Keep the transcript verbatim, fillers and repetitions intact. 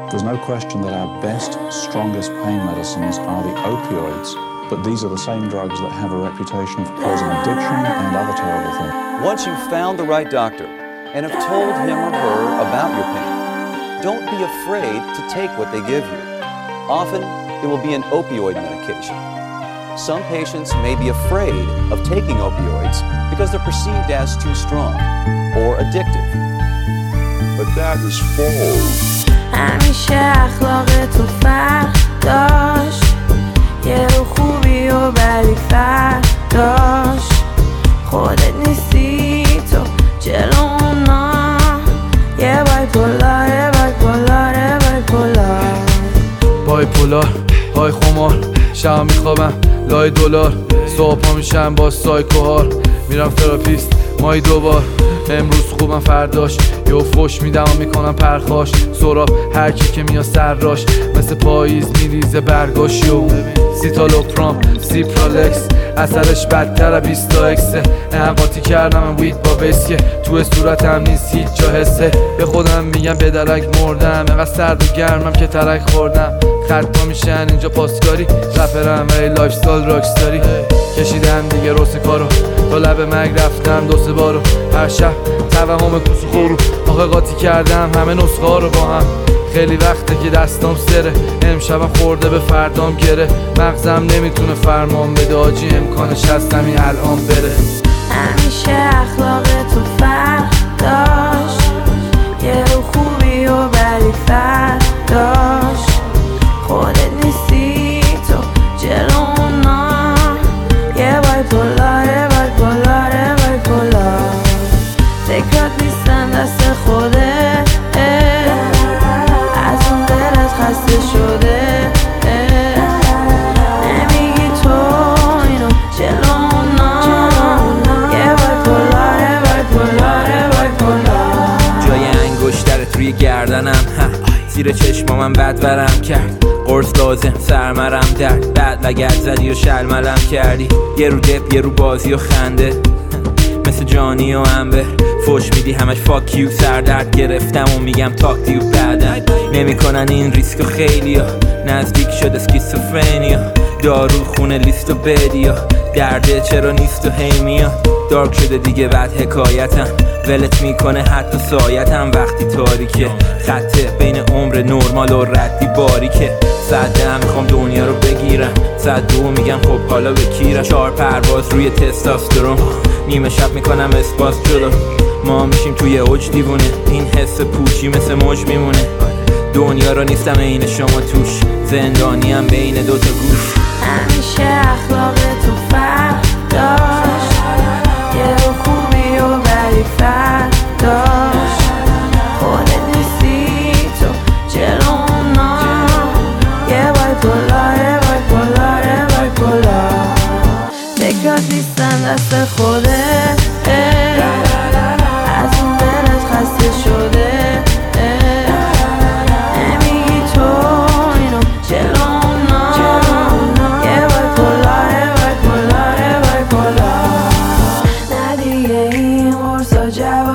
There's no question that our best, strongest pain medicines are the opioids, but these are the same drugs that have a reputation for causing addiction and other terrible things. Once you've found the right doctor and have told him or her about your pain, don't be afraid to take what they give you. Often, it will be an opioid medication. Some patients may be afraid of taking opioids because they're perceived as too strong or addictive. But that is false. همیشه اخلاق تو فرق داشت، یه رو خوبی و بدی فرق داشت. خودت نیستی تو جلو اونا، یه بایپولار یه بایپولار یه بایپولار. بایپولار های خمار، شب میخوابم لای دلار، صبح پا میشم با سایکوهار، میرم تراپیست مایی دوبار. امروز خوبم فرداش یه فوش میدم و میکنم پرخاش، سراب هر کی که میاد سرراش، مثل پاییز میریزه برگاش. یو سیتالوپرام سیپرالکس، اثرش بدتر بیستا اکسه. انقاطی کردم وید با ویسکه، تو صورتم نیست هیچ جا حسه. به خودم میگم به درک مردم، اینقدر سرد و گرمم که ترک خوردم. خطا میشن اینجا پاسکاری، رپرم ولی لایف استایل راکستاری. کشیدم دیگه روس کارو، تا لب مرگ رفتم دو سه بارو. هر شب توهم کوسو خورو، آخه قاطی کردم همه نسخه ها رو با هم. خیلی وقته که دستام سره، امشبم خورده به فردام گره. مغزم نمیتونه فرمان بده، آجی امکانش هست همین الان بره. همیشه اخلاق تو فرق داشت، یه رو خوبی و بدی فرق داشت. خودت نیستی تو جلو اونا، یه بایپولار یه بایپولار یه بایپولار. فکرات نیستن دست خوده، از اون دلت خسته شده. نمیگی تو اینو جلو اونا، یه بایپولار یه بایپولار یه بایپولار. جای انگشترت روی گردنم، زیر چشمامم بد ورم کرد. قرص لازم سرمرم درد، بعد لگد زدی و شلملم کردی. یه رو دپ یه رو بازی و خنده، مثل جانی و انبر. فوش میدی همش فاکیو، سردرد گرفتم و میگم تاکتی و بعدن نمیکنن این ریسک. خیلی ها نزدیک شد اسکیزوفرنیا، دارو خونه لیست و بدیا. درده چرا نیست و هی میاد، دارک شده دیگه بعد حکایتم. ولت میکنه حتی سایتم وقتی تاریکه. خطه بین عمر نرمال و ردی باریکه. صد هم میخوام دنیا رو بگیرم، صد دو میگم خب حالا به کیرم. چهار پرواز روی تستاسترون، نیمه شب میکنم اسپاس جلو. ما میشیم توی اوج دیوونه، این حس پوچی مثل موج میمونه. دنیا رو نیستم این شما توش، زندانیم بین دوتا گوش. همیشه اخلاق تو فرق داشت، یه رو خوبی و بدی فرق داشت. خودت نیستی تو جلو اونا، یه بایپولار یه بایپولار یه بایپولار. فکرات نیستن دست خوده، از اون دلت خسته شده. نمیگی تو اینو جلو اونا، یه بایپولار یه بایپولار یه بایپولار. نه دیگه این قرصا جواب